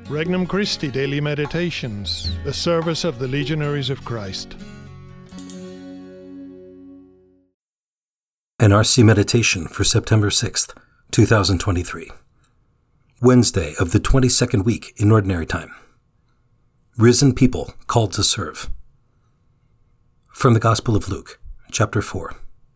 Regnum Christi Daily Meditations, the service of the Legionaries of Christ. An RC Meditation for September 6th, 2023. Wednesday of the 22nd week in Ordinary Time. Risen People Called to Serve. From the Gospel of Luke, chapter 4.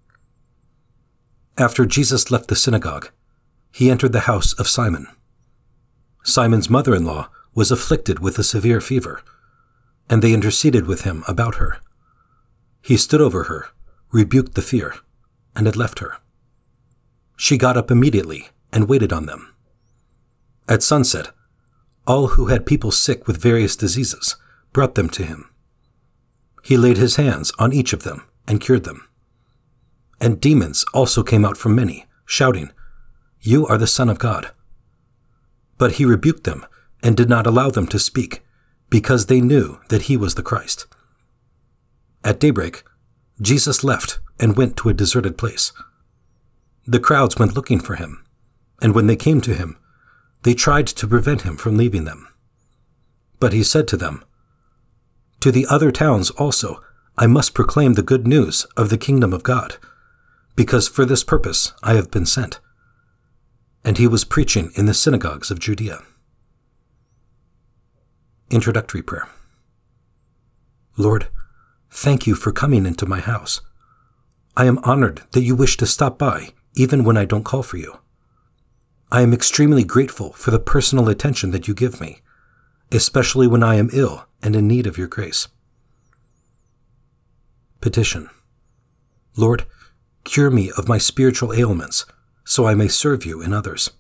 After Jesus left the synagogue, he entered the house of Simon. Simon's mother-in-law was afflicted with a severe fever, and they interceded with him about her. He stood over her, rebuked the fear, and had left her. She got up immediately and waited on them. At sunset, all who had people sick with various diseases brought them to him. He laid his hands on each of them and cured them. And demons also came out from many, shouting, "You are the Son of God." But he rebuked them and did not allow them to speak, because they knew that he was the Christ. At daybreak, Jesus left and went to a deserted place. The crowds went looking for him, and when they came to him, they tried to prevent him from leaving them. But he said to them, "To the other towns also I must proclaim the good news of the kingdom of God, because for this purpose I have been sent." And he was preaching in the synagogues of Judea. Introductory Prayer. Lord, thank you for coming into my house. I am honored that you wish to stop by even when I don't call for you. I am extremely grateful for the personal attention that you give me, especially when I am ill and in need of your grace. Petition. Lord, cure me of my spiritual ailments, so I may serve you in others.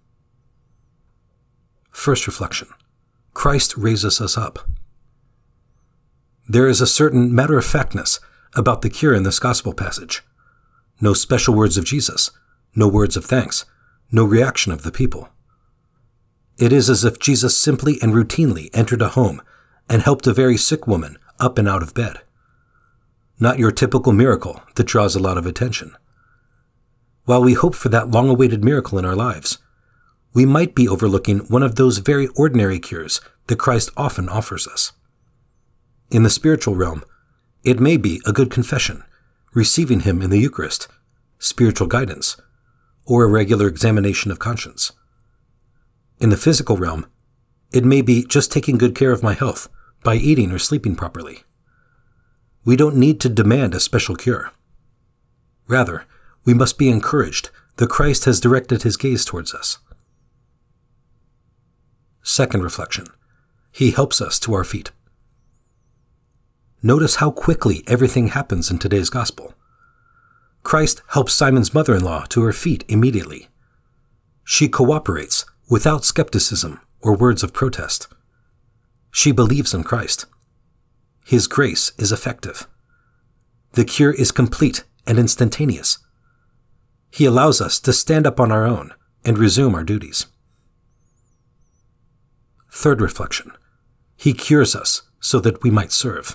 First reflection. Christ raises us up. There is a certain matter-of-factness about the cure in this gospel passage. No special words of Jesus, no words of thanks, no reaction of the people. It is as if Jesus simply and routinely entered a home and helped a very sick woman up and out of bed. Not your typical miracle that draws a lot of attention. While we hope for that long-awaited miracle in our lives, we might be overlooking one of those very ordinary cures that Christ often offers us. In the spiritual realm, it may be a good confession, receiving him in the Eucharist, spiritual guidance, or a regular examination of conscience. In the physical realm, it may be just taking good care of my health by eating or sleeping properly. We don't need to demand a special cure. Rather, we must be encouraged that Christ has directed his gaze towards us. Second reflection. He helps us to our feet. Notice how quickly everything happens in today's gospel. Christ helps Simon's mother-in-law to her feet immediately. She cooperates without skepticism or words of protest. She believes in Christ. His grace is effective. The cure is complete and instantaneous. He allows us to stand up on our own and resume our duties. Third reflection. He cures us so that we might serve.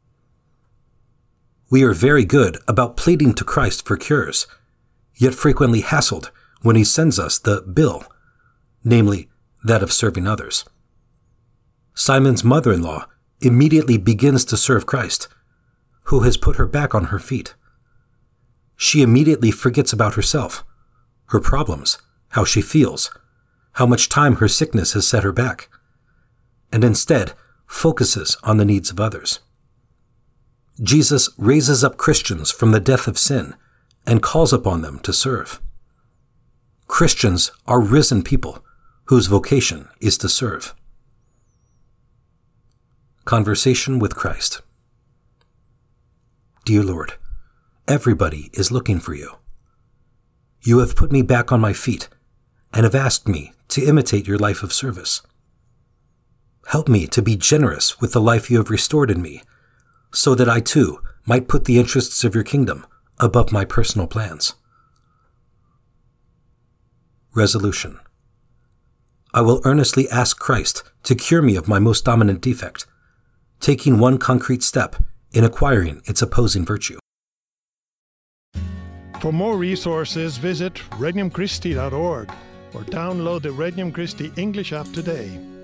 We are very good about pleading to Christ for cures, yet frequently hassled when he sends us the bill, namely that of serving others. Simon's mother-in-law immediately begins to serve Christ, who has put her back on her feet. She immediately forgets about herself, her problems, how she feels, how much time her sickness has set her back, and instead focuses on the needs of others. Jesus raises up Christians from the death of sin and calls upon them to serve. Christians are risen people whose vocation is to serve. Conversation with Christ. Dear Lord, everybody is looking for you. You have put me back on my feet and have asked me to imitate your life of service. Help me to be generous with the life you have restored in me, so that I too might put the interests of your kingdom above my personal plans. Resolution. I will earnestly ask Christ to cure me of my most dominant defect, taking one concrete step in acquiring its opposing virtue. For more resources, visit regnumchristi.org or download the Regnum Christi English app today.